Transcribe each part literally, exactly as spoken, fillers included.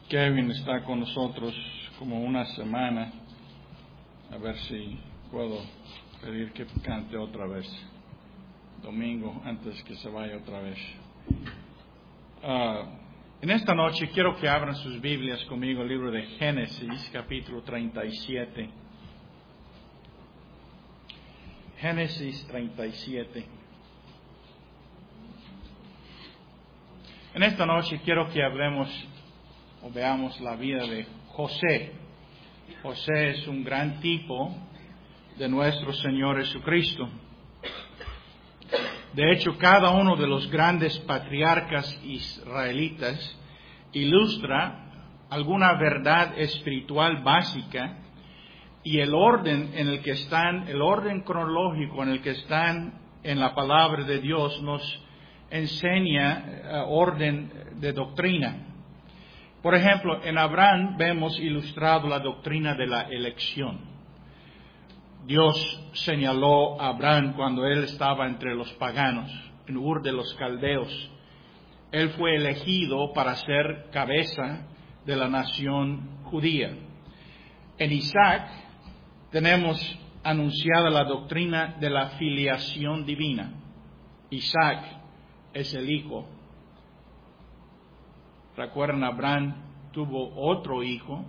Kevin está con nosotros como una semana. A ver si puedo pedir que cante otra vez. Domingo, antes que se vaya otra vez. Uh, en esta noche quiero que abran sus Biblias conmigo el libro de Génesis, capítulo treinta y siete. Génesis treinta y siete. En esta noche quiero que hablemos o veamos la vida de José. José es un gran tipo de nuestro Señor Jesucristo. De hecho, cada uno de los grandes patriarcas israelitas ilustra alguna verdad espiritual básica, y el orden en el que están, el orden cronológico en el que están en la palabra de Dios nos enseña uh, orden de doctrina. Por ejemplo, en Abraham vemos ilustrado la doctrina de la elección. Dios señaló a Abraham cuando él estaba entre los paganos, en Ur de los Caldeos. Él fue elegido para ser cabeza de la nación judía. En Isaac tenemos anunciada la doctrina de la filiación divina. Isaac es el hijo. Recuerdan, Abraham tuvo otro hijo,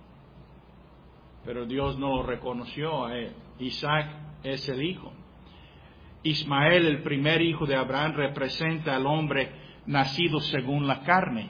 pero Dios no lo reconoció a él. Isaac es el hijo. Ismael, el primer hijo de Abraham, representa al hombre nacido según la carne,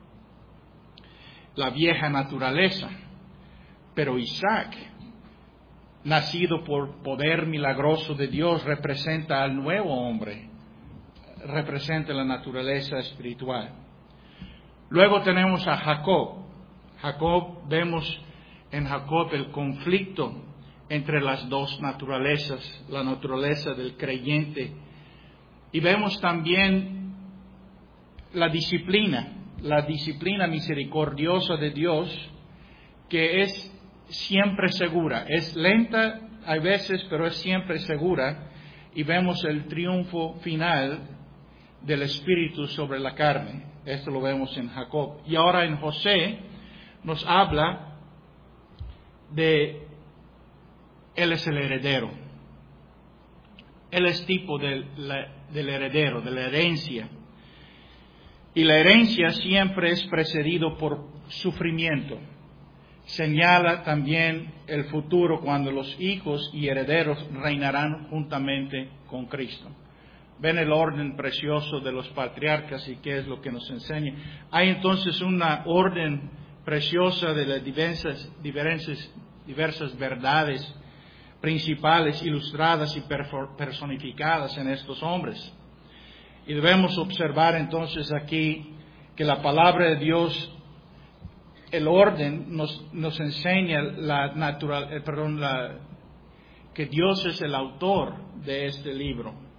la vieja naturaleza. Pero Isaac, nacido por poder milagroso de Dios, representa al nuevo hombre, representa la naturaleza espiritual. Luego tenemos a Jacob. Jacob, vemos en Jacob el conflicto entre las dos naturalezas, la naturaleza del creyente, y vemos también la disciplina, la disciplina misericordiosa de Dios, que es siempre segura, es lenta a veces, pero es siempre segura, y vemos el triunfo final del Espíritu sobre la carne. Esto lo vemos en Jacob. Y ahora en José nos habla de él es el heredero. Él es tipo del, del heredero, de la herencia. Y la herencia siempre es precedido por sufrimiento. Señala también el futuro cuando los hijos y herederos reinarán juntamente con Cristo. Ven el orden precioso de los patriarcas y qué es lo que nos enseña. Hay entonces una orden preciosa de las diversas, diversas, diversas verdades principales, ilustradas y personificadas en estos hombres. Y debemos observar entonces aquí que la palabra de Dios, el orden, nos, nos enseña la natural, eh, perdón, la, que Dios es el autor de este libro.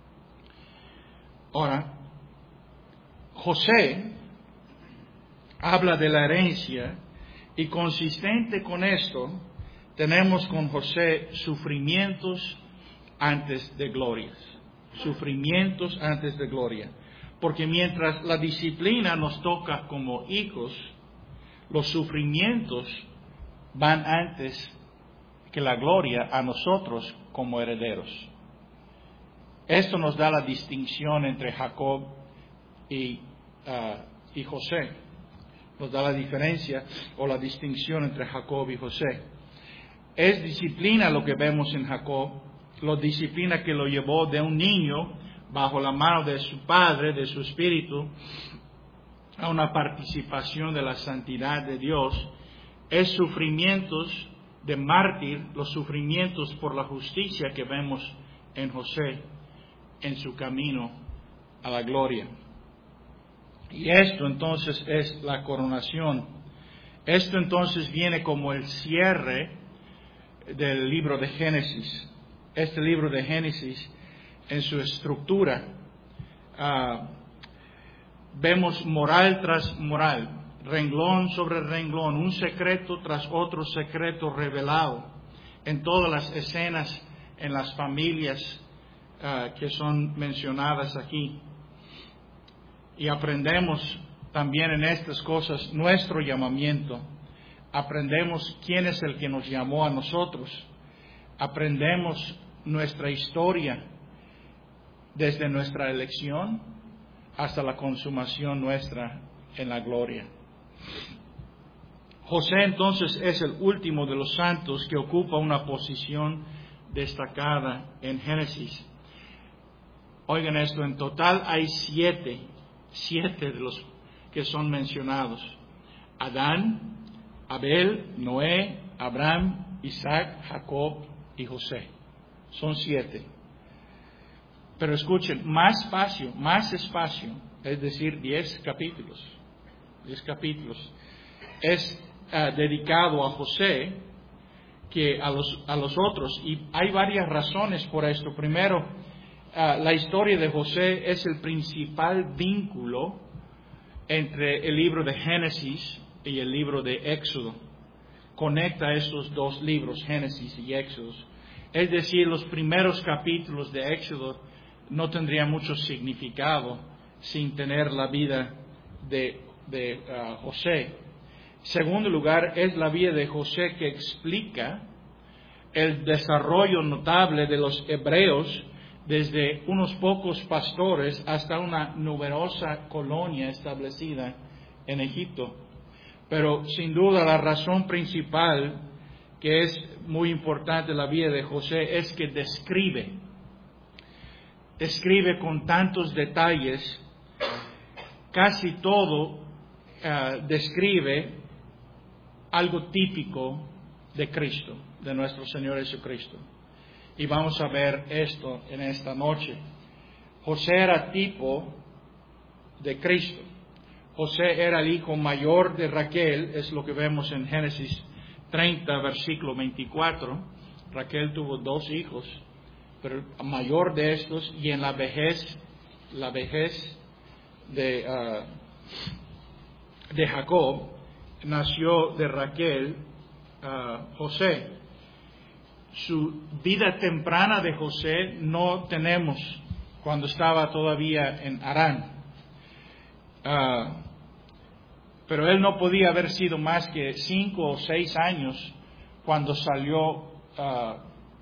Ahora, José habla de la herencia, y consistente con esto, tenemos con José sufrimientos antes de glorias. Sufrimientos antes de gloria. Porque mientras la disciplina nos toca como hijos, los sufrimientos van antes que la gloria a nosotros como herederos. Esto nos da la distinción entre Jacob y, uh, y José. Nos da la diferencia o la distinción entre Jacob y José. Es disciplina lo que vemos en Jacob, la disciplina que lo llevó de un niño bajo la mano de su padre, de su espíritu, a una participación de la santidad de Dios. Es sufrimientos de mártir, los sufrimientos por la justicia que vemos en José en su camino a la gloria. Y esto entonces es la coronación. Esto entonces viene como el cierre del libro de Génesis. Este libro de Génesis, en su estructura, uh, vemos moral tras moral, renglón sobre renglón, un secreto tras otro secreto revelado en todas las escenas, en las familias uh, que son mencionadas aquí. Y aprendemos también en estas cosas nuestro llamamiento. Aprendemos quién es el que nos llamó a nosotros. Aprendemos nuestra historia desde nuestra elección hasta la consumación nuestra en la gloria. José entonces es el último de los santos que ocupa una posición destacada en Génesis. Oigan esto, en total hay siete, siete de los que son mencionados. Adán, Abel, Noé, Abraham, Isaac, Jacob y José. Son siete. Pero escuchen, más espacio, más espacio, es decir, diez capítulos. Diez capítulos. Es uh, dedicado a José que a los, a los otros. Y hay varias razones por esto. Primero, uh, la historia de José es el principal vínculo entre el libro de Génesis y el libro de Éxodo. Conecta estos dos libros, Génesis y Éxodo. Es decir, los primeros capítulos de Éxodo no tendrían mucho significado sin tener la vida de, de uh, José. Segundo lugar, es la vida de José que explica el desarrollo notable de los hebreos desde unos pocos pastores hasta una numerosa colonia establecida en Egipto. Pero sin duda la razón principal que es muy importante en la vida de José es que describe, describe con tantos detalles, casi todo uh, describe algo típico de Cristo, de nuestro Señor Jesucristo. Y vamos a ver esto en esta noche. José era tipo de Cristo. José era el hijo mayor de Raquel, es lo que vemos en Génesis treinta, versículo veinticuatro. Raquel tuvo dos hijos, pero el mayor de estos, y en la vejez, la vejez de, uh, de Jacob, nació de Raquel uh, José. Su vida temprana de José no tenemos cuando estaba todavía en Harán. Uh, pero él no podía haber sido más que cinco o seis años cuando salió uh,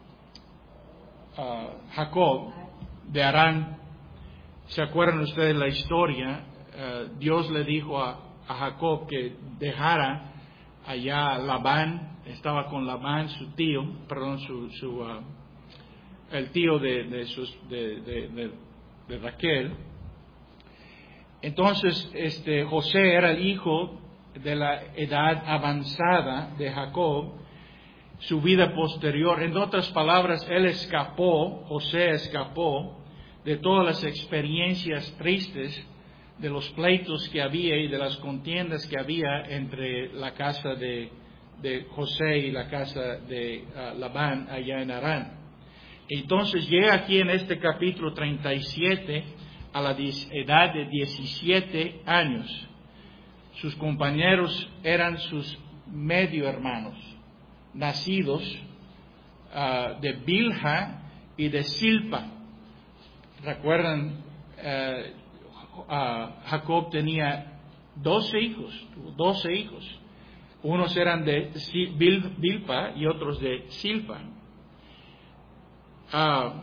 uh, Jacob de Harán. ¿Se acuerdan ustedes la historia? Uh, Dios le dijo a, a Jacob que dejara allá a Labán. Estaba con Labán, su tío, perdón, su, su uh, el tío de, de, sus, de, de, de, de Raquel. Entonces, este, José era el hijo de la edad avanzada de Jacob, su vida posterior. En otras palabras, él escapó, José escapó de todas las experiencias tristes, de los pleitos que había y de las contiendas que había entre la casa de, de José y la casa de uh, Labán allá en Harán. Entonces llega aquí en este capítulo treinta y siete a la edad de diecisiete años. Sus compañeros eran sus medio hermanos, nacidos uh, de Bilha y de Silpa. ¿Recuerdan? Uh, uh, Jacob tenía doce hijos, tuvo doce hijos. Unos eran de Bil, Bilpa y otros de Silpa. Uh,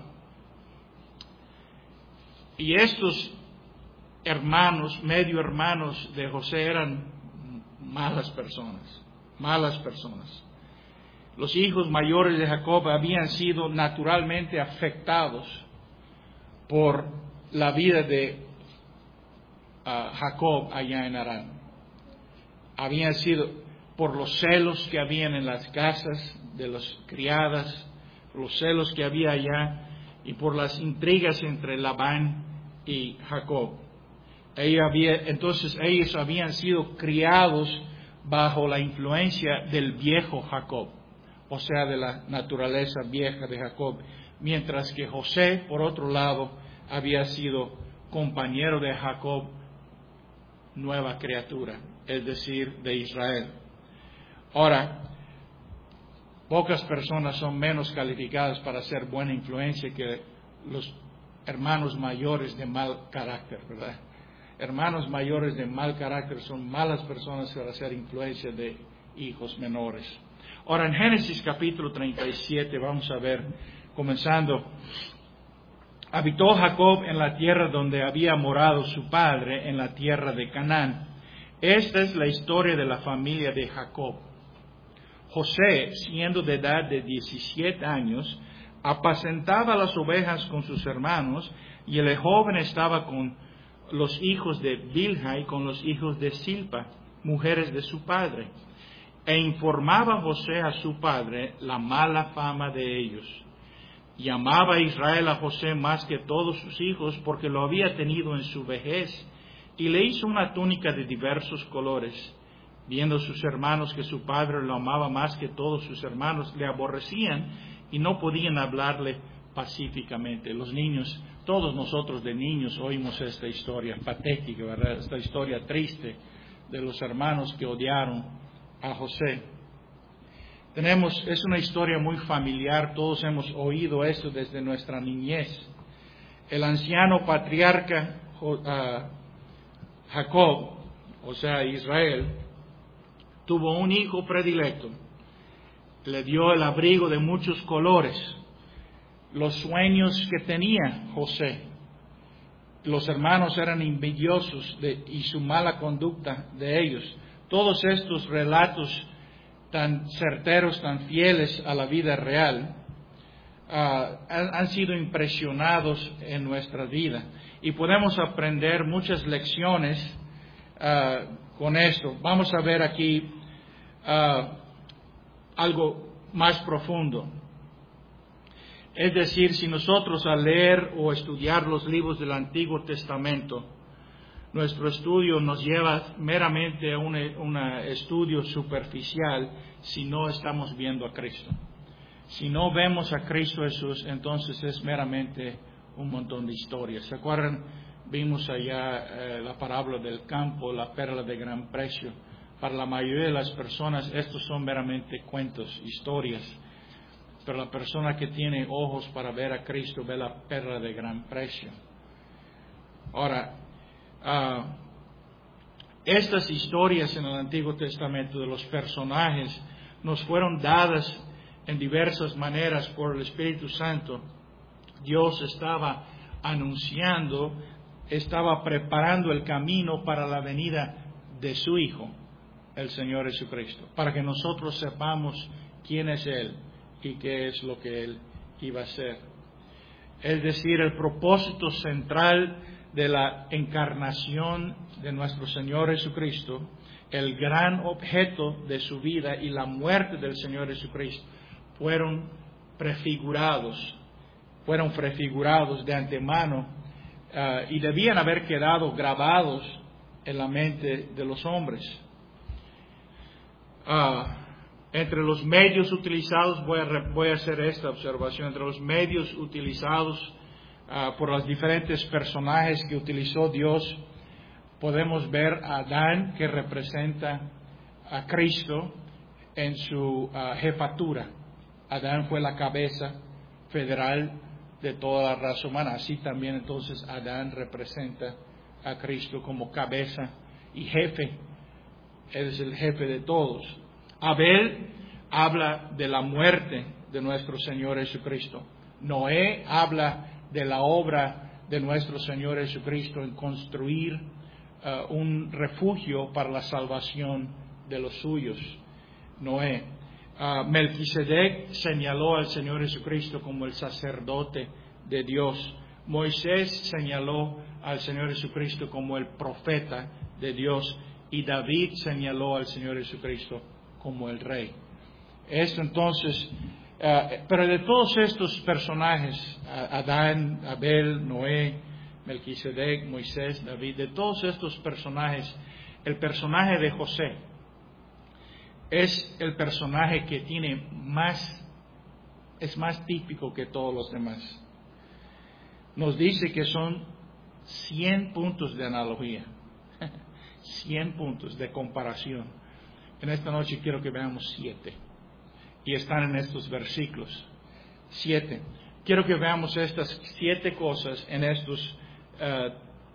y estos hermanos, medio hermanos de José, eran malas personas, malas personas. Los hijos mayores de Jacob habían sido naturalmente afectados por la vida de uh, Jacob allá en Harán. Habían sido por los celos que habían en las casas de las criadas, por los celos que había allá y por las intrigas entre Labán y Jacob. Ella había, entonces ellos habían sido criados bajo la influencia del viejo Jacob, o sea, de la naturaleza vieja de Jacob, mientras que José, por otro lado, había sido compañero de Jacob, nueva criatura, es decir, de Israel. Ahora, pocas personas son menos calificadas para ser buena influencia que los hermanos mayores de mal carácter, ¿verdad? hermanos mayores de mal carácter son malas personas para hacer influencia de hijos menores. Ahora, en Génesis capítulo treinta y siete, vamos a ver, comenzando, habitó Jacob en la tierra donde había morado su padre, en la tierra de Canaán. Esta es la historia de la familia de Jacob. José, siendo de edad de diecisiete años, apacentaba las ovejas con sus hermanos, y el joven estaba con los hijos de Bilha y con los hijos de Silpa, mujeres de su padre. E informaba José a su padre la mala fama de ellos. Y amaba a Israel a José más que todos sus hijos, porque lo había tenido en su vejez, y le hizo una túnica de diversos colores. Viendo sus hermanos que su padre lo amaba más que todos sus hermanos, le aborrecían y no podían hablarle pacíficamente. Los niños, todos nosotros de niños oímos esta historia patética, ¿verdad? Esta historia triste de los hermanos que odiaron a José. Tenemos, es una historia muy familiar, todos hemos oído esto desde nuestra niñez. El anciano patriarca uh, Jacob, o sea Israel, tuvo un hijo predilecto, le dio el abrigo de muchos colores, los sueños que tenía José. Los hermanos eran envidiosos de, y su mala conducta de ellos. Todos estos relatos tan certeros, tan fieles a la vida real, uh, han, han sido impresionados en nuestra vida. Y podemos aprender muchas lecciones uh, con esto. Vamos a ver aquí uh, algo más profundo. Es decir, si nosotros al leer o estudiar los libros del Antiguo Testamento, nuestro estudio nos lleva meramente a un, un estudio superficial si no estamos viendo a Cristo. Si no vemos a Cristo Jesús, entonces es meramente un montón de historias. ¿Se acuerdan? Vimos allá eh, la parábola del campo, la perla de gran precio. Para la mayoría de las personas estos son meramente cuentos, historias. Pero la persona que tiene ojos para ver a Cristo ve la perla de gran precio. Ahora, Uh, estas historias en el Antiguo Testamento de los personajes nos fueron dadas en diversas maneras por el Espíritu Santo. Dios estaba anunciando, estaba preparando el camino para la venida de su Hijo, el Señor Jesucristo, para que nosotros sepamos quién es Él y qué es lo que Él iba a hacer. Es decir, el propósito central de la encarnación de nuestro Señor Jesucristo, el gran objeto de su vida y la muerte del Señor Jesucristo, fueron prefigurados, fueron prefigurados de antemano uh, y debían haber quedado grabados en la mente de los hombres. Uh, entre los medios utilizados, voy a, voy a hacer esta observación, entre los medios utilizados Uh, por los diferentes personajes que utilizó Dios, podemos ver a Adán, que representa a Cristo en su uh, jefatura. Adán fue la cabeza federal de toda la raza humana. Así también entonces Adán representa a Cristo como cabeza y jefe. Él es el jefe de todos. Abel habla de la muerte de nuestro Señor Jesucristo. Noé habla de la obra de nuestro Señor Jesucristo en construir uh, un refugio para la salvación de los suyos. Noé. Uh, Melquisedec señaló al Señor Jesucristo como el sacerdote de Dios. Moisés señaló al Señor Jesucristo como el profeta de Dios. Y David señaló al Señor Jesucristo como el rey. Esto entonces... Uh, pero de todos estos personajes, Adán, Abel, Noé, Melquisedec, Moisés, David, de todos estos personajes, el personaje de José es el personaje que tiene más, es más típico que todos los demás. Nos dice que son cien puntos de analogía, cien puntos de comparación. En esta noche quiero que veamos siete. Y están en estos versículos. Siete. Quiero que veamos estas siete cosas en estos uh,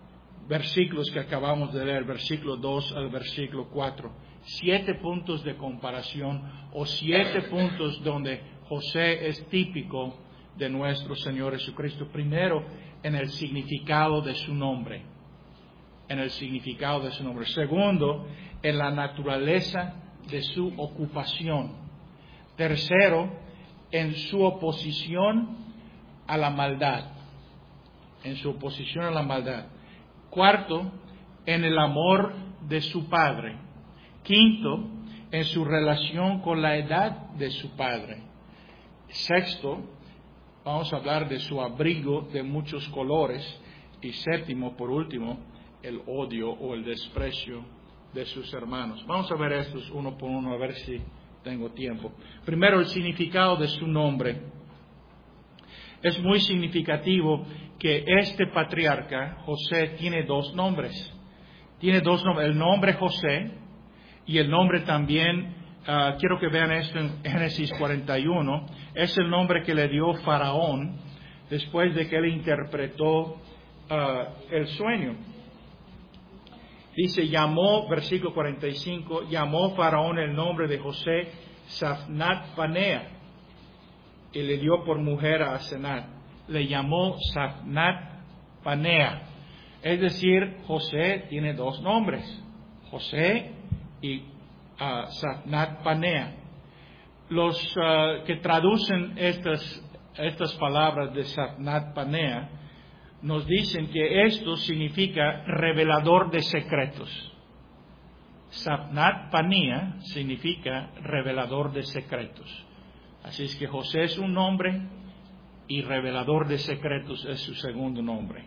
versículos que acabamos de leer, versículo dos al versículo cuatro. Siete puntos de comparación o siete puntos donde José es típico de nuestro Señor Jesucristo. Primero, en el significado de su nombre. En el significado de su nombre. Segundo, en la naturaleza de su ocupación. Tercero, en su oposición a la maldad. En su oposición a la maldad. Cuarto, en el amor de su Padre. Quinto, en su relación con la edad de su Padre. Sexto, vamos a hablar de su abrigo de muchos colores. Y séptimo, por último, el odio o el desprecio de sus hermanos. Vamos a ver estos uno por uno, a ver si tengo tiempo. Primero, el significado de su nombre. Es muy significativo que este patriarca, José, tiene dos nombres. Tiene dos nombres, el nombre José y el nombre también, uh, quiero que vean esto en Génesis cuarenta y uno, es el nombre que le dio Faraón después de que él interpretó uh, el sueño. Dice, llamó, versículo cuarenta y cinco, llamó Faraón el nombre de José Safnat Panea y le dio por mujer a Asenat. Le llamó Safnat Panea. Es decir, José tiene dos nombres, José y uh, Safnat Panea. Los uh, que traducen estas, estas palabras de Safnat Panea nos dicen que esto significa revelador de secretos. Safnat Panea significa revelador de secretos. Así es que José es un nombre y revelador de secretos es su segundo nombre.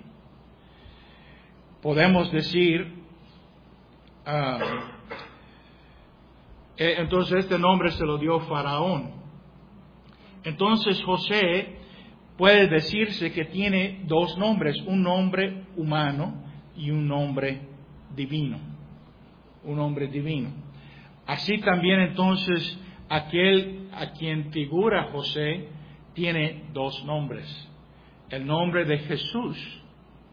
Podemos decir, uh, entonces este nombre se lo dio Faraón. Entonces José puede decirse que tiene dos nombres, un nombre humano y un nombre divino. Un nombre divino. Así también entonces aquel a quien figura José tiene dos nombres. El nombre de Jesús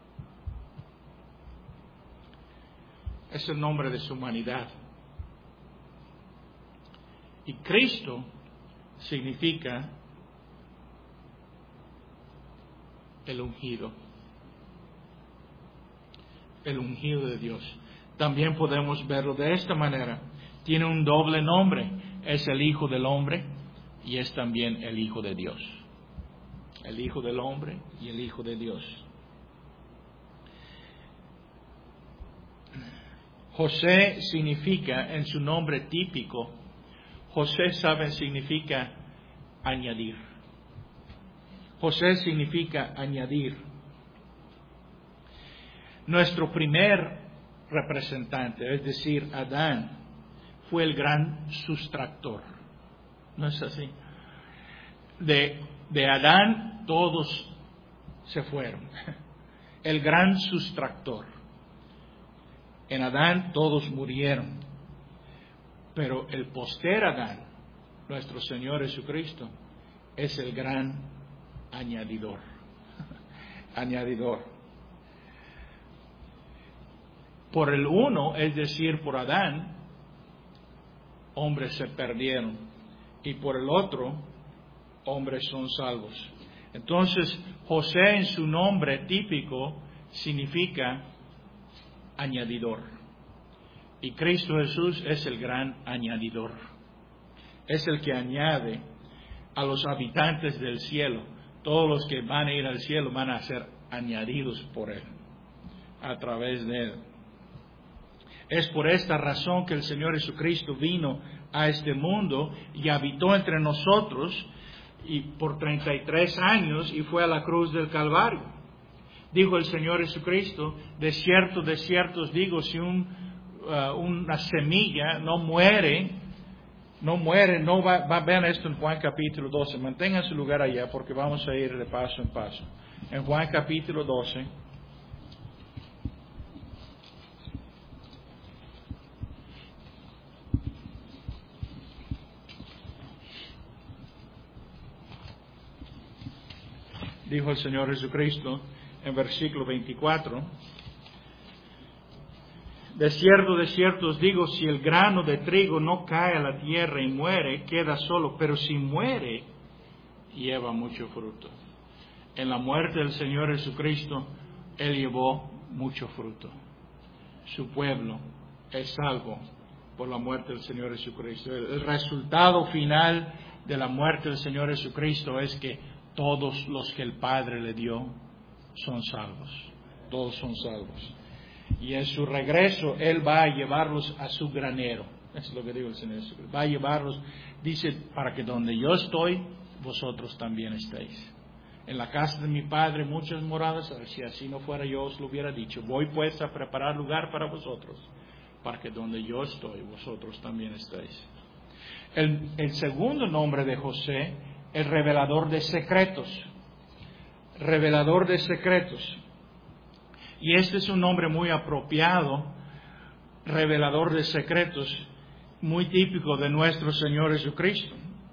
es el nombre de su humanidad. Y Cristo significa el ungido. El ungido de Dios. También podemos verlo de esta manera. Tiene un doble nombre. Es el Hijo del Hombre y es también el Hijo de Dios. El Hijo del Hombre y el Hijo de Dios. José significa, en su nombre típico, José, saben, significa añadir. José significa añadir. Nuestro primer representante, es decir, Adán, fue el gran sustractor. ¿No es así? De, de Adán todos se fueron. El gran sustractor. En Adán todos murieron. Pero el poster Adán, nuestro Señor Jesucristo, es el gran añadidor. Añadidor. Por el uno, es decir, por Adán, hombres se perdieron. Y por el otro, hombres son salvos. Entonces, José en su nombre típico significa añadidor. Y Cristo Jesús es el gran añadidor. Es el que añade a los habitantes del cielo. Todos los que van a ir al cielo van a ser añadidos por Él, a través de Él. Es por esta razón que el Señor Jesucristo vino a este mundo y habitó entre nosotros y por treinta y tres años y fue a la cruz del Calvario. Dijo el Señor Jesucristo, de cierto, de cierto os digo, si un, uh, una semilla no muere, no muere, no va, va, vean esto en Juan capítulo doce, mantengan su lugar allá porque vamos a ir de paso en paso. En Juan capítulo doce, dijo el Señor Jesucristo en versículo veinticuatro, De cierto, de cierto os digo, si el grano de trigo no cae a la tierra y muere, queda solo, pero si muere, lleva mucho fruto. En la muerte del Señor Jesucristo, Él llevó mucho fruto. Su pueblo es salvo por la muerte del Señor Jesucristo. El, el resultado final de la muerte del Señor Jesucristo es que todos los que el Padre le dio son salvos. Todos son salvos. Y en su regreso, Él va a llevarlos a su granero. Eso es lo que digo el Señor Jesucristo. Va a llevarlos, dice, para que donde yo estoy, vosotros también estéis. En la casa de mi Padre muchas moradas, si así no fuera yo os lo hubiera dicho. Voy pues a preparar lugar para vosotros, para que donde yo estoy, vosotros también estéis. El, el segundo nombre de José, el revelador de secretos. Revelador de secretos. Y este es un nombre muy apropiado, revelador de secretos, muy típico de nuestro Señor Jesucristo.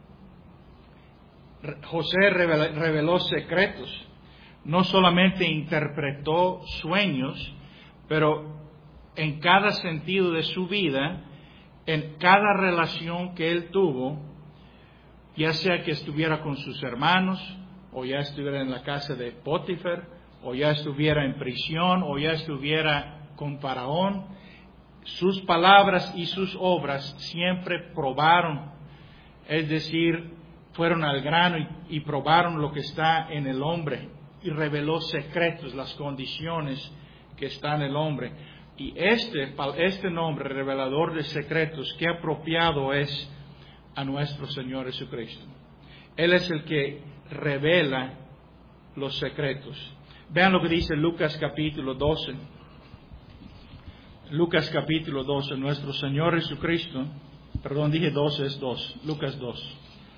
José reveló secretos, no solamente interpretó sueños, pero en cada sentido de su vida, en cada relación que él tuvo, ya sea que estuviera con sus hermanos, o ya estuviera en la casa de Potifar, o ya estuviera en prisión, o ya estuviera con Faraón, sus palabras y sus obras siempre probaron, es decir, fueron al grano y, y probaron lo que está en el hombre y reveló secretos, las condiciones que está en el hombre. Y este, este nombre, revelador de secretos, qué apropiado es a nuestro Señor Jesucristo. Él es el que revela los secretos. Vean lo que dice Lucas capítulo doce. Lucas capítulo doce, nuestro Señor Jesucristo, perdón, dije doce, es dos, Lucas dos.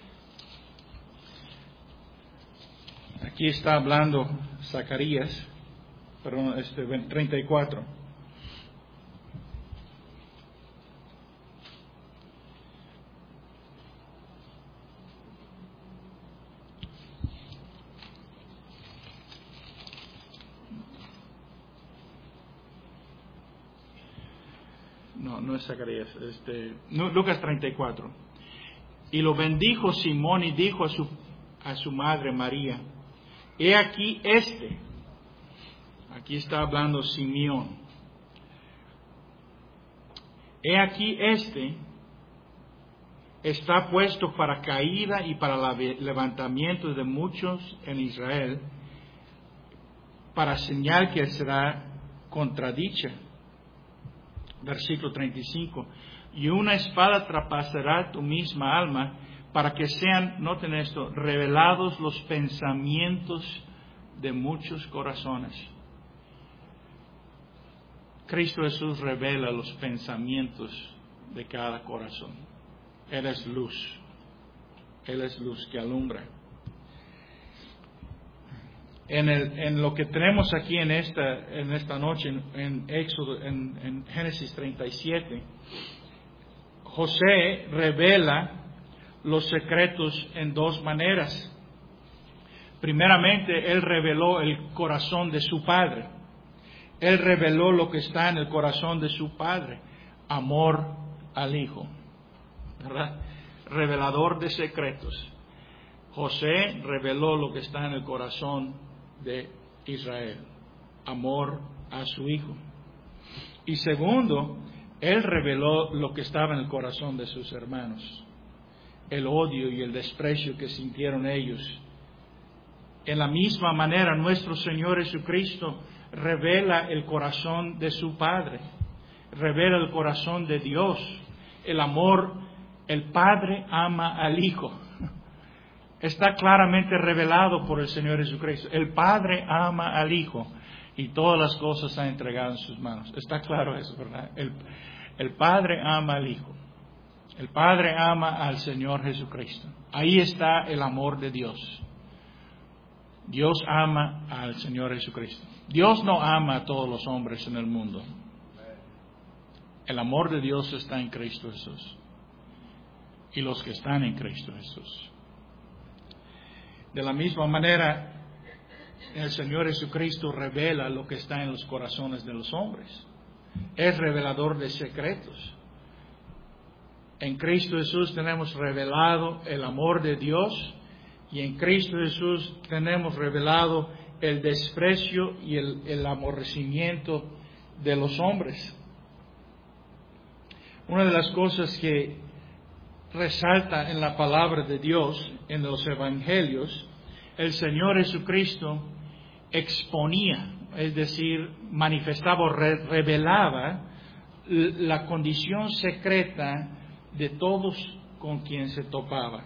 Aquí está hablando Zacarías, perdón, este, treinta y cuatro. No, no es Zacarías, este, no, Lucas treinta y cuatro. Y lo bendijo Simón y dijo a su, a su madre María, he aquí este, aquí está hablando Simeón, he aquí este está puesto para caída y para levantamiento de muchos en Israel, para señal que será contradicha. Versículo treinta y cinco. Y una espada traspasará tu misma alma, para que sean, noten esto, revelados los pensamientos de muchos corazones. Cristo Jesús revela los pensamientos de cada corazón. Él es luz. Él es luz que alumbra. En, el, en lo que tenemos aquí en esta, en esta noche, en, en Éxodo, en, en Génesis treinta y siete, José revela los secretos en dos maneras. Primeramente, él reveló el corazón de su padre. Él reveló lo que está en el corazón de su padre, amor al Hijo, ¿verdad? Revelador de secretos. José reveló lo que está en el corazón de Israel, amor a su Hijo. Y segundo, él reveló lo que estaba en el corazón de sus hermanos, el odio y el desprecio que sintieron ellos. En la misma manera, nuestro Señor Jesucristo revela el corazón de su Padre, revela el corazón de Dios, el amor. El Padre ama al Hijo. Está claramente revelado por el Señor Jesucristo. El Padre ama al Hijo y todas las cosas están entregadas en sus manos. Está claro eso, ¿verdad? El, el Padre ama al Hijo. El Padre ama al Señor Jesucristo. Ahí está el amor de Dios. Dios ama al Señor Jesucristo. Dios no ama a todos los hombres en el mundo. El amor de Dios está en Cristo Jesús. Y los que están en Cristo Jesús. De la misma manera, el Señor Jesucristo revela lo que está en los corazones de los hombres. es revelador de secretos. En Cristo Jesús tenemos revelado el amor de Dios y en Cristo Jesús tenemos revelado el desprecio y el, el aborrecimiento de los hombres. Una de las cosas que resalta en la palabra de Dios, en los evangelios, el Señor Jesucristo exponía, es decir, manifestaba o re- revelaba la condición secreta de todos con quien se topaba.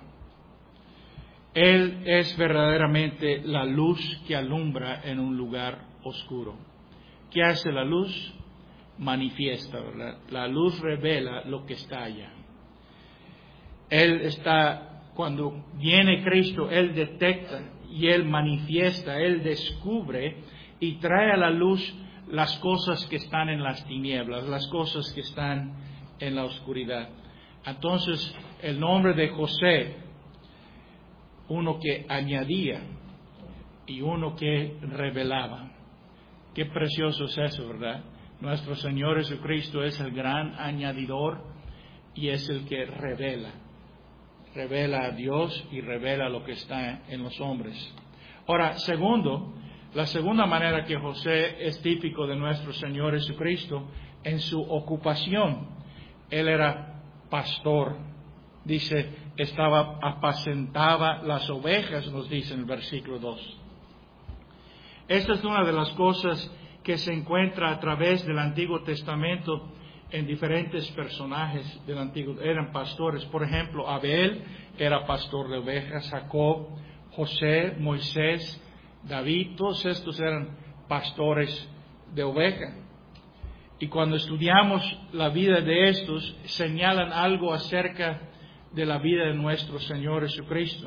Él es verdaderamente la luz que alumbra en un lugar oscuro. ¿Qué hace la luz? Manifiesta, ¿verdad? La luz revela lo que está allá. Él está, cuando viene Cristo, Él detecta y Él manifiesta, Él descubre y trae a la luz las cosas que están en las tinieblas, las cosas que están en la oscuridad. Entonces, el nombre de José, uno que añadía y uno que revelaba. Qué precioso es eso, ¿verdad? Nuestro Señor Jesucristo es el gran añadidor y es el que revela. Revela a Dios y revela lo que está en los hombres. Ahora, segundo, la segunda manera que José es típico de nuestro Señor Jesucristo, en su ocupación. Él era pastor. Dice, estaba, apacentaba las ovejas, nos dice en el versículo dos. Esta es una de las cosas que se encuentra a través del Antiguo Testamento en diferentes personajes del Antiguo. Eran pastores. Por ejemplo, Abel era pastor de ovejas, Jacob, José, Moisés, David, todos estos eran pastores de ovejas. Y cuando estudiamos la vida de estos, señalan algo acerca de la vida de nuestro Señor Jesucristo.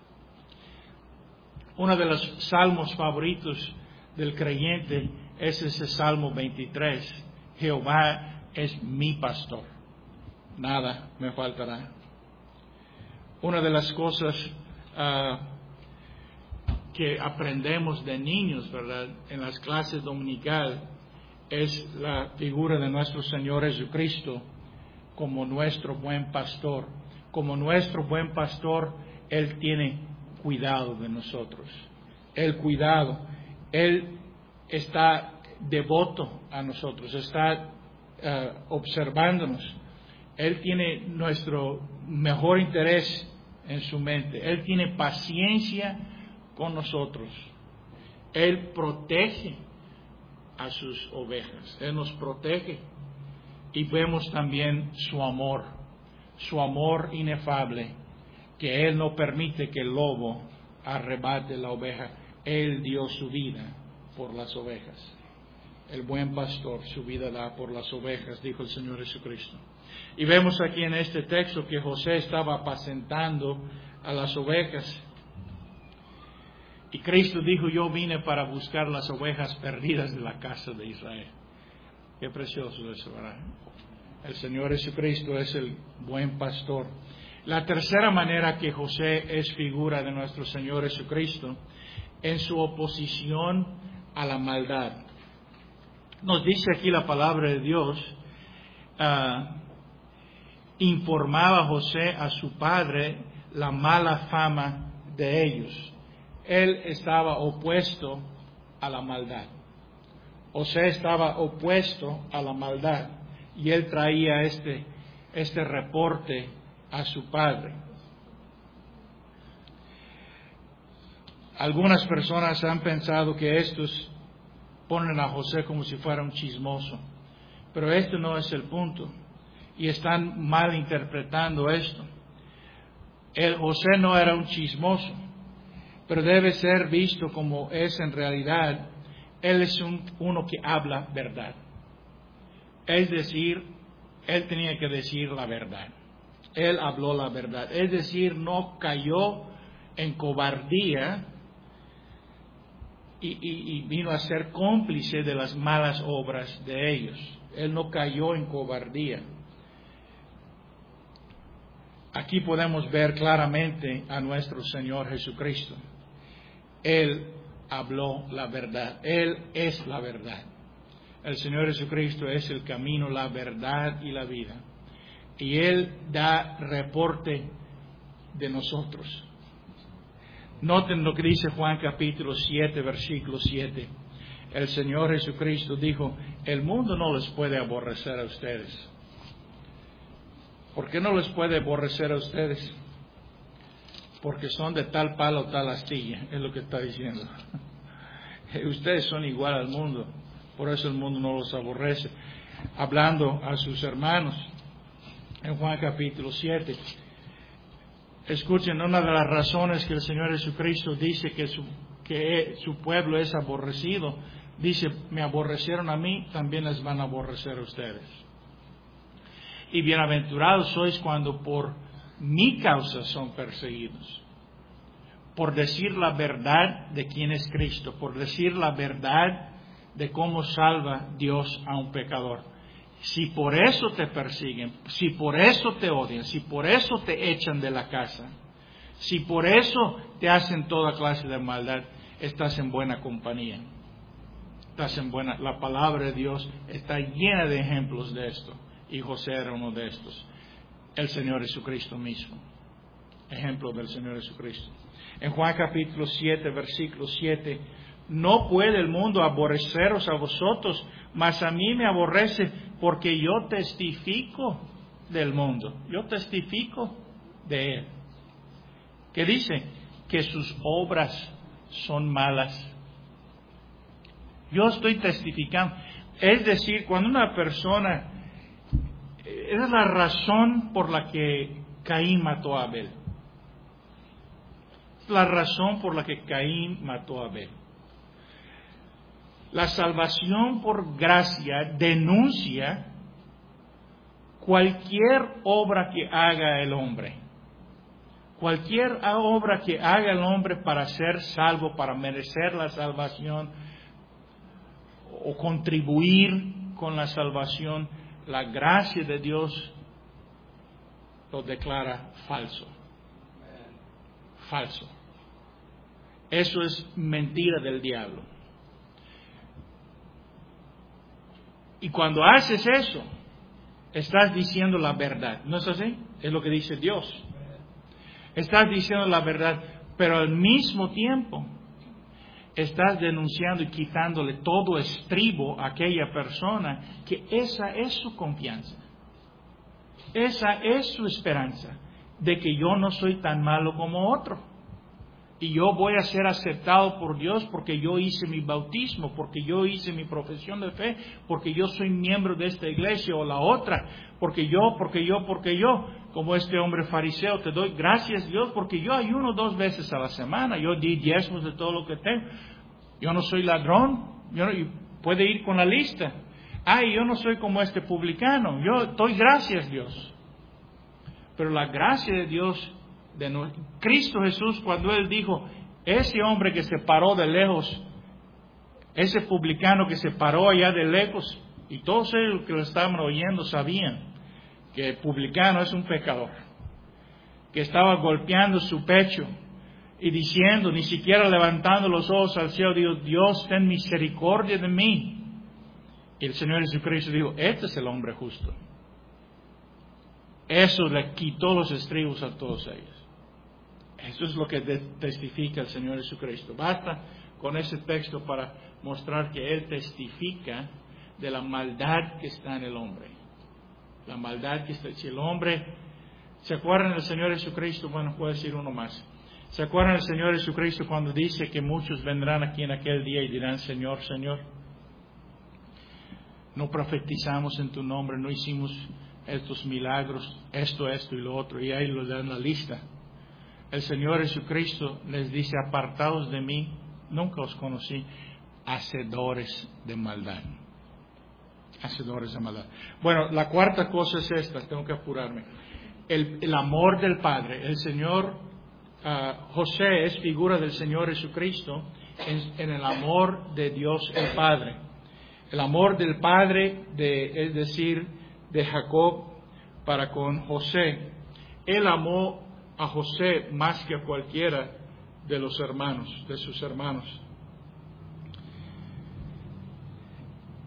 Uno de los salmos favoritos del creyente es ese Salmo veintitrés. Jehová es mi pastor, nada me faltará. Una de las cosas uh, que aprendemos de niños, ¿verdad?, en las clases dominicales, es la figura de nuestro Señor Jesucristo como nuestro buen pastor. Como nuestro buen pastor, Él tiene cuidado de nosotros. El cuidado. Él está devoto a nosotros, está uh, observándonos. Él tiene nuestro mejor interés en su mente. Él tiene paciencia con nosotros. Él protege a sus ovejas. Él nos protege. Y vemos también su amor, su amor inefable, que Él no permite que el lobo arrebate la oveja. Él dio su vida por las ovejas. El buen pastor su vida da por las ovejas, dijo el Señor Jesucristo. Y vemos aquí en este texto que José estaba apacentando a las ovejas. Y Cristo dijo, yo vine para buscar las ovejas perdidas de la casa de Israel. Qué precioso eso, ¿verdad? El Señor Jesucristo es el buen pastor. La tercera manera que José es figura de nuestro Señor Jesucristo, en su oposición a la maldad. Nos dice aquí la palabra de Dios, uh, informaba José a su padre la mala fama de ellos. Él estaba opuesto a la maldad. José estaba opuesto a la maldad y él traía este, este reporte a su padre. Algunas personas han pensado que estos ponen a José como si fuera un chismoso, pero este no es el punto y están mal interpretando esto. El José no era un chismoso, pero debe ser visto como es en realidad. Él es un, uno que habla verdad. Es decir, él tenía que decir la verdad. Él habló la verdad. Es decir, no cayó en cobardía y, y, y vino a ser cómplice de las malas obras de ellos. Él no cayó en cobardía. Aquí podemos ver claramente a nuestro Señor Jesucristo. Él habló la verdad. Él es la verdad. El Señor Jesucristo es el camino, la verdad y la vida. Y Él da reporte de nosotros. Noten lo que dice Juan capítulo siete, versículo siete. El Señor Jesucristo dijo, el mundo no les puede aborrecer a ustedes. ¿Por qué no les puede aborrecer a ustedes? Porque son de tal palo, tal astilla, es lo que está diciendo. Ustedes son igual al mundo, por eso el mundo no los aborrece. Hablando a sus hermanos, en Juan capítulo siete, escuchen, una de las razones que el Señor Jesucristo dice que su, que su pueblo es aborrecido, dice, me aborrecieron a mí, también les van a aborrecer a ustedes. Y bienaventurados sois cuando por mi causa son perseguidos, por decir la verdad de quién es Cristo, por decir la verdad de cómo salva Dios a un pecador. Si por eso te persiguen, si por eso te odian, si por eso te echan de la casa, si por eso te hacen toda clase de maldad, estás en buena compañía. Estás en buena, la palabra de Dios está llena de ejemplos de esto, y José era uno de estos. El Señor Jesucristo mismo, ejemplo del Señor Jesucristo. En Juan capítulo siete, versículo siete, no puede el mundo aborreceros a vosotros, mas a mí me aborrece porque yo testifico del mundo, yo testifico de él. ¿Qué dice? Que sus obras son malas. Yo estoy testificando. Es decir, cuando una persona, esa es la razón por la que Caín mató a Abel. Es la razón por la que Caín mató a Abel. La salvación por gracia denuncia cualquier obra que haga el hombre. Cualquier obra que haga el hombre para ser salvo, para merecer la salvación o contribuir con la salvación, la gracia de Dios lo declara falso. Falso. Eso es mentira del diablo. Y cuando haces eso, estás diciendo la verdad. ¿No es así? Es lo que dice Dios. Estás diciendo la verdad, pero al mismo tiempo estás denunciando y quitándole todo estribo a aquella persona que esa es su confianza. Esa es su esperanza, de que yo no soy tan malo como otro. Y yo voy a ser aceptado por Dios porque yo hice mi bautismo, porque yo hice mi profesión de fe, porque yo soy miembro de esta iglesia o la otra, porque yo, porque yo, porque yo, como este hombre fariseo, te doy gracias Dios porque yo ayuno dos veces a la semana, yo di diezmos de todo lo que tengo, yo no soy ladrón, yo no, puede ir con la lista. Ay, yo no soy como este publicano, yo doy gracias Dios. Pero la gracia de Dios, de no, Cristo Jesús, cuando Él dijo, ese hombre que se paró de lejos, ese publicano que se paró allá de lejos, y todos ellos que lo estaban oyendo sabían que el publicano es un pecador, que estaba golpeando su pecho y diciendo, ni siquiera levantando los ojos al cielo, dijo, Dios, ten misericordia de mí. Y el Señor Jesucristo dijo, este es el hombre justo. Eso le quitó los estribos a todos ellos. Eso es lo que testifica el Señor Jesucristo. Basta con ese texto para mostrar que Él testifica de la maldad que está en el hombre. La maldad que está. Si el hombre, ¿se acuerdan del Señor Jesucristo? Bueno, puedo decir uno más. ¿Se acuerdan del Señor Jesucristo cuando dice que muchos vendrán aquí en aquel día y dirán, Señor, Señor, no profetizamos en tu nombre, no hicimos estos milagros, esto, esto y lo otro, y ahí lo dan la lista? El Señor Jesucristo les dice, apartados de mí, nunca os conocí, hacedores de maldad. Hacedores de maldad. Bueno, la cuarta cosa es esta, tengo que apurarme. El, el amor del Padre. El Señor, uh, José es figura del Señor Jesucristo en, en el amor de Dios el Padre. El amor del Padre, de, es decir, de Jacob para con José. Él amó a José más que a cualquiera de los hermanos, de sus hermanos.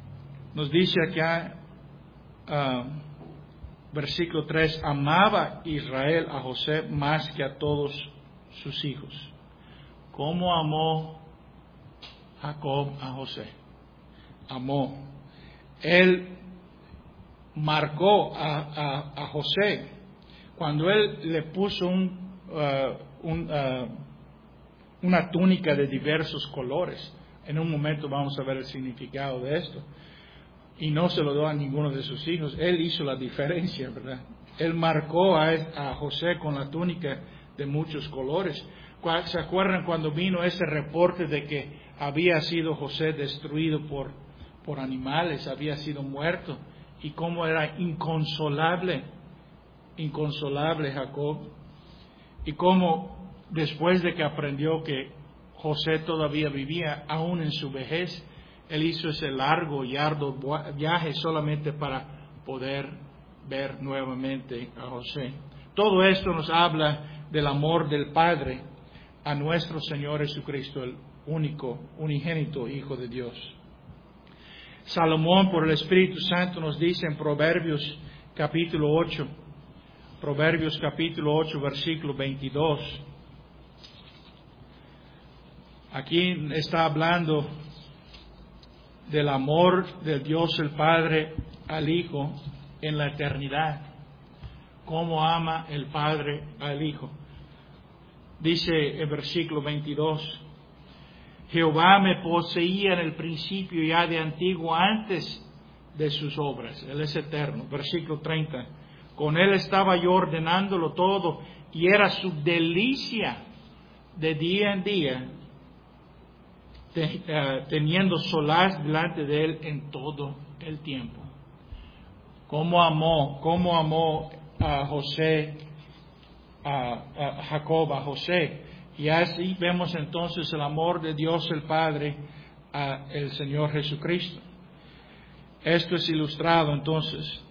Nos dice acá, uh, versículo tres, amaba Israel a José más que a todos sus hijos. ¿Cómo amó Jacob a José? Amó. Él marcó a, a, a José cuando él le puso un, uh, un, uh, una túnica de diversos colores. En un momento vamos a ver el significado de esto. Y no se lo dio a ninguno de sus hijos. Él hizo la diferencia, ¿verdad? Él marcó a, a José con la túnica de muchos colores. ¿Se acuerdan cuando vino ese reporte de que había sido José destruido por, por animales, había sido muerto? Y cómo era inconsolable, inconsolable Jacob. Y cómo después de que aprendió que José todavía vivía, aún en su vejez, él hizo ese largo y arduo viaje solamente para poder ver nuevamente a José. Todo esto nos habla del amor del Padre a nuestro Señor Jesucristo, el único, unigénito Hijo de Dios. Salomón, por el Espíritu Santo, nos dice en Proverbios capítulo ocho, Proverbios capítulo ocho, versículo veintidós. Aquí está hablando del amor del Dios el Padre al Hijo en la eternidad. Cómo ama el Padre al Hijo. Dice el versículo veintidós, Jehová me poseía en el principio ya de antiguo, antes de sus obras. Él es eterno. Versículo treinta, con Él estaba yo ordenándolo todo, y era su delicia de día en día, teniendo solaz delante de Él en todo el tiempo. Cómo amó, cómo amó a José, a, a Jacob, a José. Y así vemos entonces el amor de Dios el Padre a el Señor Jesucristo. Esto es ilustrado entonces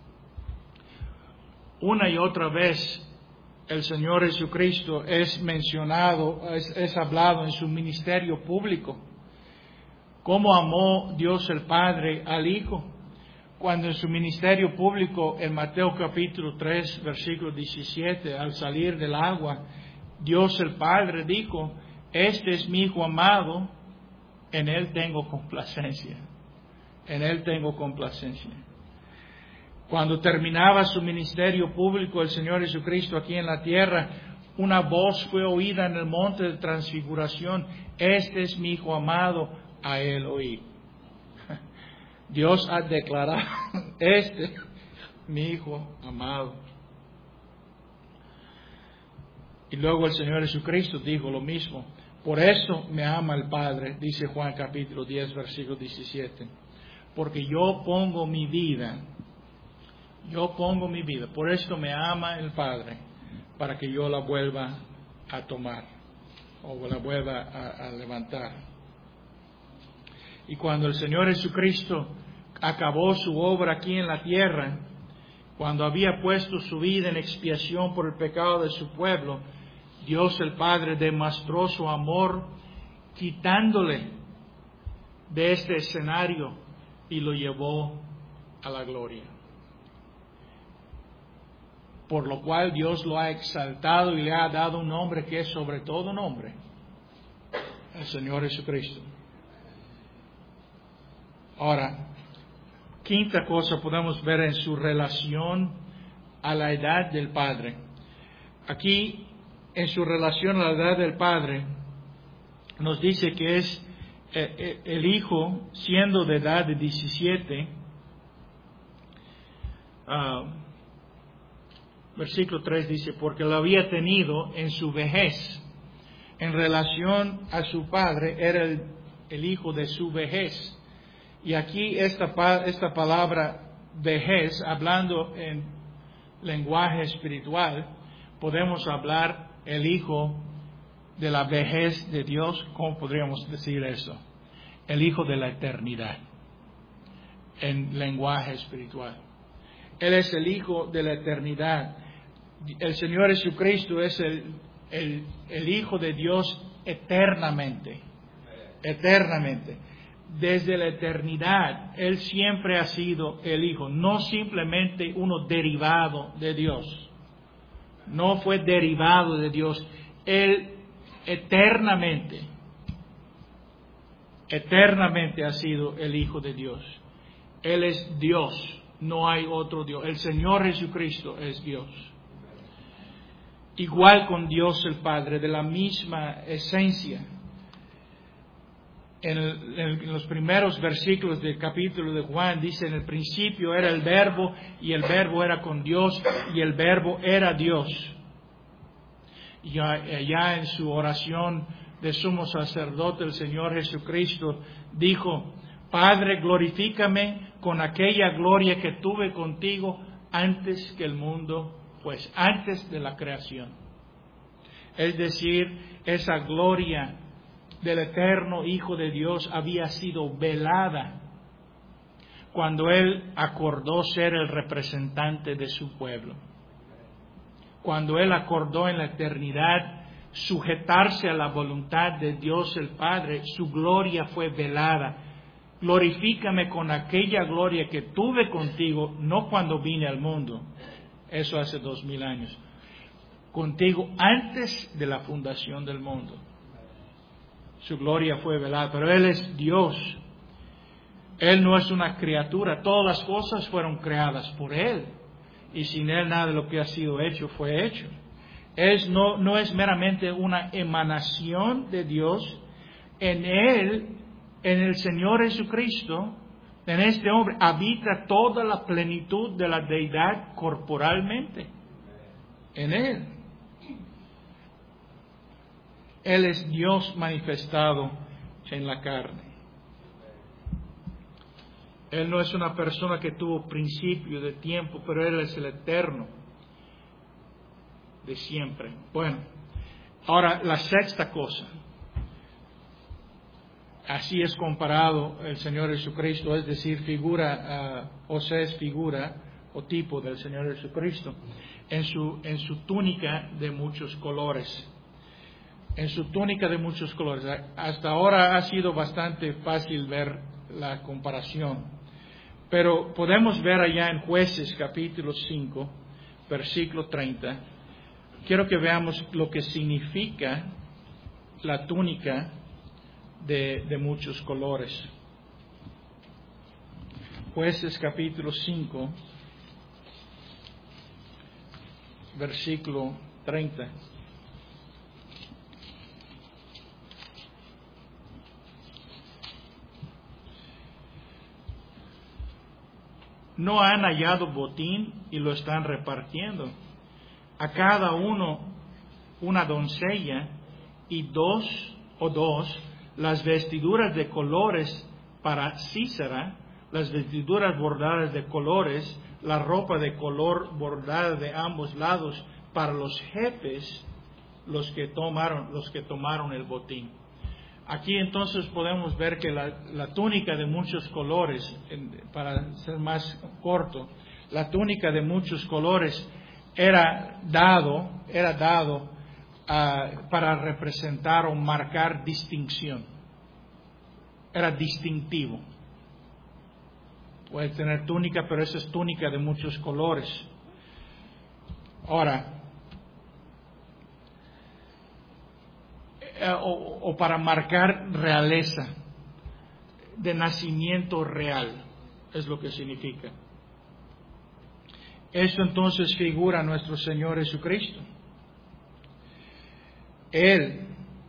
una y otra vez. El Señor Jesucristo es mencionado, es, es hablado en su ministerio público. ¿Cómo amó Dios el Padre al Hijo? Cuando en su ministerio público, en Mateo capítulo tres, versículo diecisiete, al salir del agua, Dios el Padre dijo, este es mi Hijo amado, en Él tengo complacencia. En Él tengo complacencia. Cuando terminaba su ministerio público, el Señor Jesucristo aquí en la tierra, una voz fue oída en el monte de transfiguración, este es mi Hijo amado, a Él oí. Dios ha declarado, este, mi Hijo amado. Y luego el Señor Jesucristo dijo lo mismo. Por eso me ama el Padre, dice Juan capítulo diez, versículo diecisiete. Porque yo pongo mi vida, yo pongo mi vida, por esto me ama el Padre, para que yo la vuelva a tomar, o la vuelva a, a levantar. Y cuando el Señor Jesucristo acabó su obra aquí en la tierra, cuando había puesto su vida en expiación por el pecado de su pueblo, Dios el Padre demostró su amor quitándole de este escenario y lo llevó a la gloria. Por lo cual Dios lo ha exaltado y le ha dado un nombre que es sobre todo nombre, el Señor Jesucristo. Ahora, quinta cosa podemos ver en su relación a la edad del Padre. Aquí, en su relación a la edad del Padre, nos dice que es eh, el Hijo, siendo de edad de diecisiete, uh, versículo tres dice, porque lo había tenido en su vejez. En relación a su Padre, era el, el Hijo de su vejez. Y aquí esta, esta palabra vejez, hablando en lenguaje espiritual, podemos hablar el Hijo de la vejez de Dios. ¿Cómo podríamos decir eso? El Hijo de la eternidad, en lenguaje espiritual. Él es el Hijo de la eternidad. El Señor Jesucristo es el, el, el Hijo de Dios eternamente. Eternamente. desde la eternidad, Él siempre ha sido el Hijo, no simplemente uno derivado de Dios. No fue derivado de Dios. Él eternamente, eternamente ha sido el Hijo de Dios. Él es Dios, no hay otro Dios. El Señor Jesucristo es Dios. Igual con Dios el Padre, de la misma esencia. En, el, en los primeros versículos del capítulo de Juan dice: en el principio era el Verbo, y el Verbo era con Dios, y el Verbo era Dios. Y allá en su oración de sumo sacerdote, el Señor Jesucristo dijo: Padre, glorifícame con aquella gloria que tuve contigo antes que el mundo fuese, antes de la creación. Es decir, esa gloria del eterno Hijo de Dios había sido velada cuando Él acordó ser el representante de su pueblo. Cuando Él acordó en la eternidad sujetarse a la voluntad de Dios el Padre, su gloria fue velada. Glorifícame con aquella gloria que tuve contigo, no cuando vine al mundo, eso hace dos mil años, contigo antes de la fundación del mundo. Su gloria fue velada, pero Él es Dios. Él no es una criatura. Todas las cosas fueron creadas por Él. Y sin Él nada de lo que ha sido hecho fue hecho. Es, no, no es meramente una emanación de Dios. En Él, en el Señor Jesucristo, en este hombre, habita toda la plenitud de la deidad corporalmente. En Él. Él es Dios manifestado en la carne. Él no es una persona que tuvo principio de tiempo, pero Él es el eterno de siempre. Bueno, ahora la sexta cosa. Así es comparado el Señor Jesucristo, es decir, figura, uh, o sea, es figura o tipo del Señor Jesucristo, en su, en su túnica de muchos colores. En su túnica de muchos colores. Hasta ahora ha sido bastante fácil ver la comparación, pero podemos ver allá en Jueces capítulo cinco, versículo treinta. Quiero que veamos lo que significa la túnica de, de muchos colores. Jueces capítulo cinco, versículo treinta. No han hallado botín y lo están repartiendo. A cada uno una doncella y dos o dos las vestiduras de colores para Císara, las vestiduras bordadas de colores, la ropa de color bordada de ambos lados para los jefes, los que tomaron, los que tomaron el botín. Aquí entonces podemos ver que la, la túnica de muchos colores, para ser más corto, la túnica de muchos colores era dado, era dado uh, para representar o marcar distinción. Era distintivo. Puede tener túnica, pero esa es túnica de muchos colores. Ahora, O, o para marcar realeza, de nacimiento real, es lo que significa. Esto entonces figura a nuestro Señor Jesucristo. Él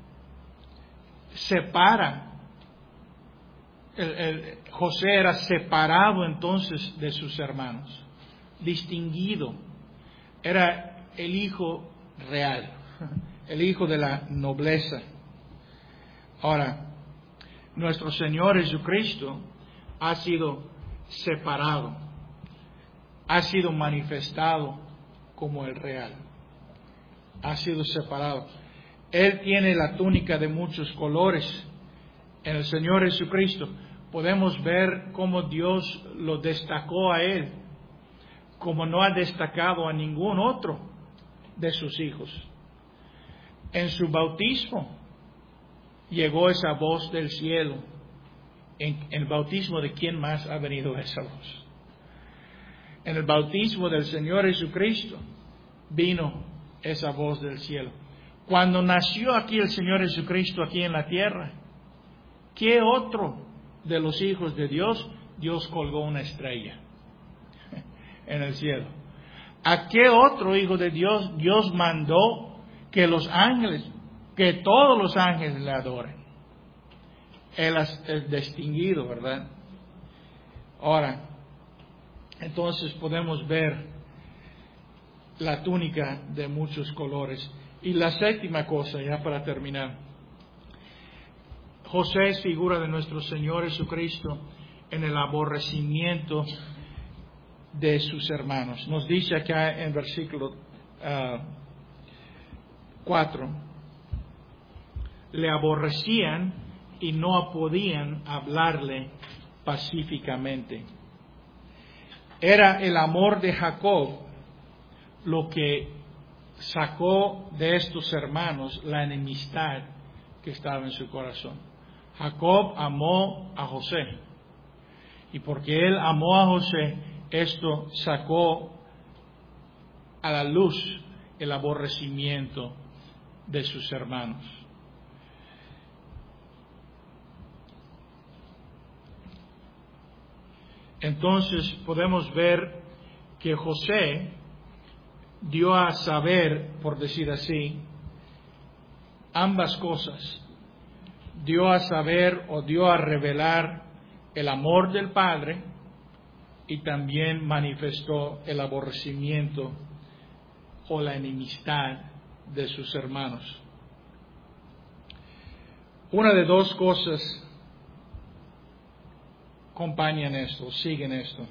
separa, el, el, José era separado entonces de sus hermanos, distinguido, era el hijo real. El hijo de la nobleza. Ahora, nuestro Señor Jesucristo ha sido separado, ha sido manifestado como el real, ha sido separado. Él tiene la túnica de muchos colores. En el Señor Jesucristo podemos ver cómo Dios lo destacó a Él, como no ha destacado a ningún otro de sus hijos. En su bautismo llegó esa voz del cielo En, en el bautismo de quién más ha venido esa voz. En el bautismo del Señor Jesucristo vino esa voz del cielo. Cuando nació aquí el Señor Jesucristo aquí en la tierra, ¿qué otro de los hijos de Dios? Dios colgó una estrella en el cielo. ¿A qué otro hijo de Dios Dios mandó que los ángeles, que todos los ángeles le adoren? Él es distinguido, ¿verdad? Ahora, entonces podemos ver la túnica de muchos colores. Y la séptima cosa, ya para terminar. José es figura de nuestro Señor Jesucristo en el aborrecimiento de sus hermanos. Nos dice acá en versículo uh, cuatro, le aborrecían y no podían hablarle pacíficamente. Era el amor de Jacob lo que sacó de estos hermanos la enemistad que estaba en su corazón. Jacob amó a José, y porque él amó a José, esto sacó a la luz el aborrecimiento de sus hermanos. Entonces podemos ver que José dio a saber, por decir así, ambas cosas. Dio a saber o dio a revelar el amor del Padre y también manifestó el aborrecimiento o la enemistad de sus hermanos. Una de dos cosas acompañan esto, siguen esto.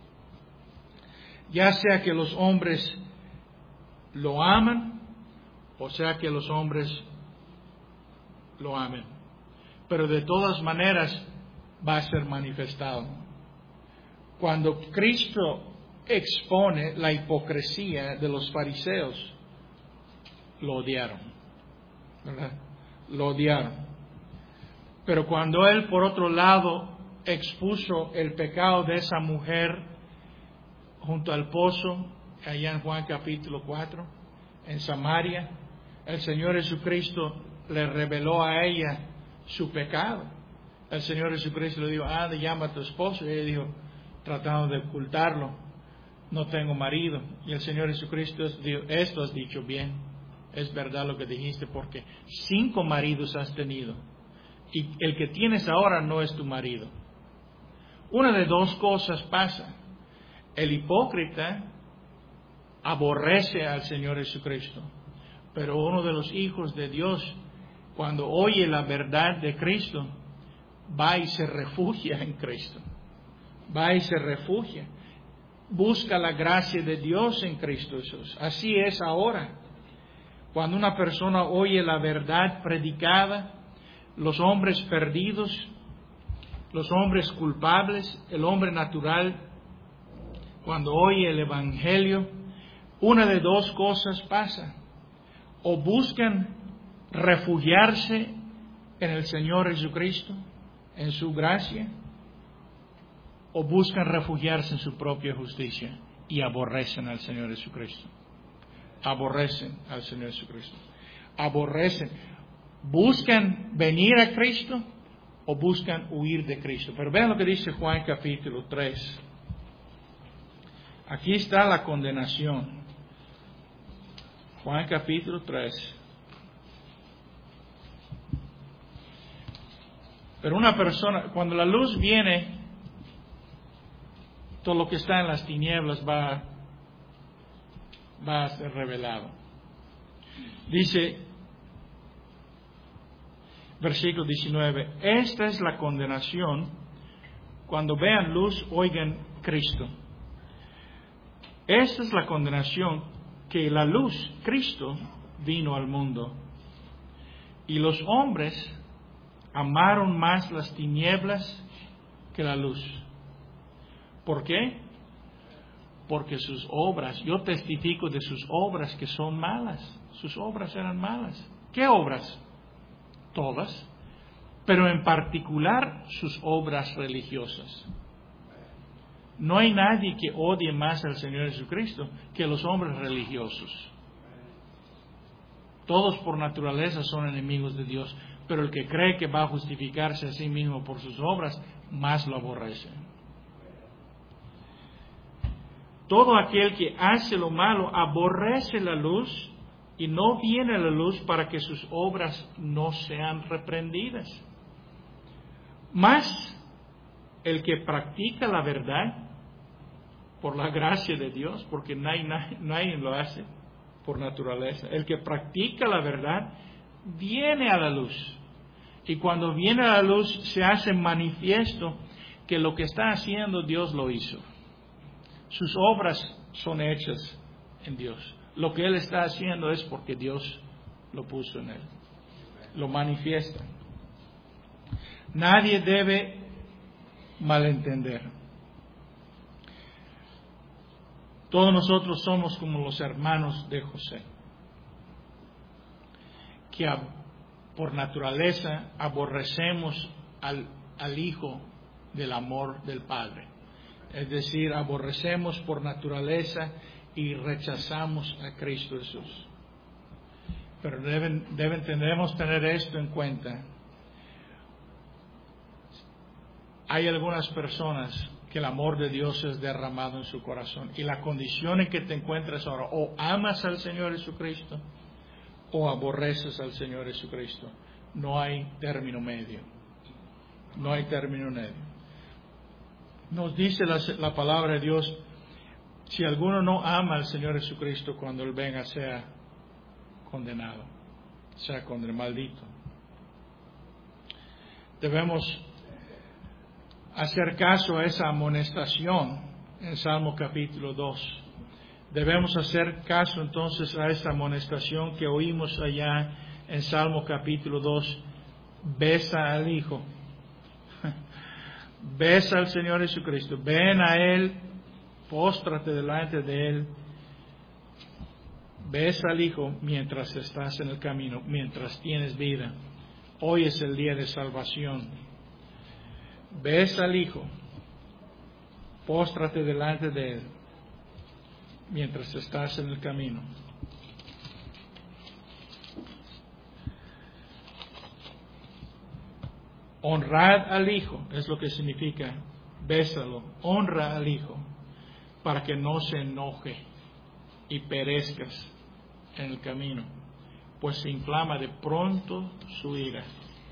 Ya sea que los hombres lo aman, o sea que los hombres lo amen. Pero de todas maneras va a ser manifestado. Cuando Cristo expone la hipocresía de los fariseos, lo odiaron, ¿verdad? Lo odiaron. Pero cuando Él, por otro lado, expuso el pecado de esa mujer junto al pozo, allá en Juan capítulo cuatro, en Samaria, el Señor Jesucristo le reveló a ella su pecado. El Señor Jesucristo le dijo, anda, llama a tu esposo. Y ella dijo, tratando de ocultarlo, no tengo marido. Y el Señor Jesucristo dijo, esto has dicho bien, es verdad lo que dijiste, porque cinco maridos has tenido, y el que tienes ahora no es tu marido. Una de dos cosas pasa. El hipócrita aborrece al Señor Jesucristo, pero uno de los hijos de Dios, cuando oye la verdad de Cristo, va y se refugia en Cristo. Va y se refugia. Busca la gracia de Dios en Cristo Jesús. Así es ahora. Cuando una persona oye la verdad predicada, los hombres perdidos, los hombres culpables, el hombre natural, cuando oye el Evangelio, una de dos cosas pasa. O buscan refugiarse en el Señor Jesucristo, en su gracia, o buscan refugiarse en su propia justicia y aborrecen al Señor Jesucristo. Aborrecen al Señor Jesucristo. Aborrecen. Buscan venir a Cristo o buscan huir de Cristo. Pero vean lo que dice Juan capítulo tres. Aquí está la condenación. Juan capítulo tres. Pero una persona, cuando la luz viene, todo lo que está en las tinieblas va, va a ser revelado. Dice, versículo diecinueve, esta es la condenación, cuando vean luz, oigan Cristo. Esta es la condenación, que la luz, Cristo, vino al mundo. Y los hombres amaron más las tinieblas que la luz. ¿Por qué? Porque sus obras, yo testifico de sus obras que son malas. Sus obras eran malas. ¿Qué obras? Todas. pero en particular sus obras religiosas. No hay nadie que odie más al Señor Jesucristo que los hombres religiosos. Todos por naturaleza son enemigos de Dios, pero el que cree que va a justificarse a sí mismo por sus obras, más lo aborrece. Todo aquel que hace lo malo aborrece la luz y no viene a la luz para que sus obras no sean reprendidas. Mas el que practica la verdad, por la gracia de Dios, porque nadie, nadie, nadie lo hace por naturaleza, el que practica la verdad viene a la luz. Y cuando viene a la luz se hace manifiesto que lo que está haciendo Dios lo hizo. Sus obras son hechas en Dios. Lo que Él está haciendo es porque Dios lo puso en Él. Lo manifiesta. Nadie debe malentender. Todos nosotros somos como los hermanos de José, que por naturaleza aborrecemos al, al Hijo del amor del Padre. Es decir, aborrecemos por naturaleza y rechazamos a Cristo Jesús. Pero deben, deben, debemos tener esto en cuenta. Hay algunas personas que el amor de Dios es derramado en su corazón. Y la condición en que te encuentras ahora, o amas al Señor Jesucristo, o aborreces al Señor Jesucristo. No hay término medio. No hay término medio. Nos dice la, la palabra de Dios, si alguno no ama al Señor Jesucristo, cuando Él venga sea condenado, sea condenado, maldito. Debemos hacer caso a esa amonestación en Salmo capítulo dos. Debemos hacer caso entonces a esa amonestación que oímos allá en Salmo capítulo dos. Besa al Hijo. Besa al Señor Jesucristo. Ven a Él, póstrate delante de Él. Besa al Hijo mientras estás en el camino, mientras tienes vida. Hoy es el día de salvación. Besa al Hijo, póstrate delante de Él mientras estás en el camino. Honrad al Hijo, es lo que significa bésalo, honra al Hijo, para que no se enoje y perezcas en el camino, pues se inflama de pronto su ira.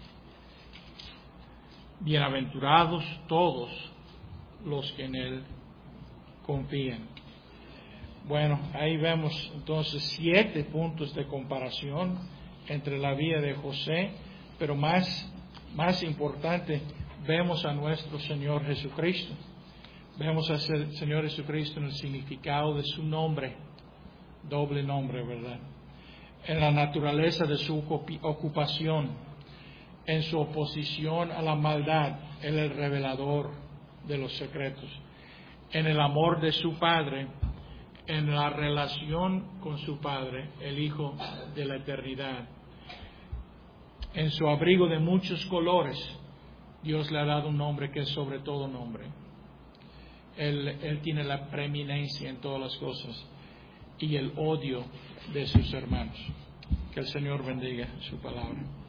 Bienaventurados todos los que en Él confían. Bueno, ahí vemos entonces siete puntos de comparación entre la vida de José, pero más, más importante, vemos a nuestro Señor Jesucristo. Vemos al Señor Jesucristo en el significado de su nombre, doble nombre, ¿verdad? En la naturaleza de su ocupación, en su oposición a la maldad, Él es el revelador de los secretos, en el amor de su Padre, en la relación con su Padre, el Hijo de la eternidad, en su abrigo de muchos colores. Dios le ha dado un nombre que es sobre todo nombre. Él, él tiene la preeminencia en todas las cosas y el odio de sus hermanos. Que el Señor bendiga su palabra.